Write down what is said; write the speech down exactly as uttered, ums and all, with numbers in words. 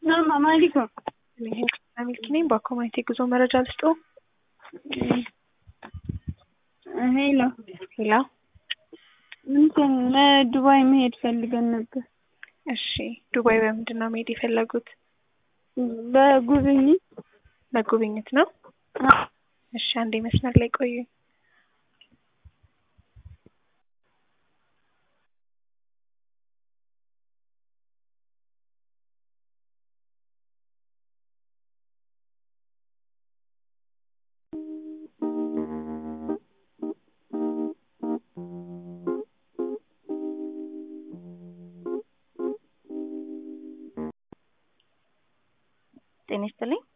ሰላም አለይኩም። አሚልኪኔ በኮማይቲ ጉዞ መረጃ ልስጦ። ሄሎ ሄሎ እንትን ዱባይ መሄድ ፈልገን ነበር። እሺ ዱባይ በምንድን ነው መሄድ የፈለጉት? በጉብኝት ለጉብኝት ነው። እሺ አንዴ መስመር ላይ ቆዩ። ጤና ይስጥልኝ።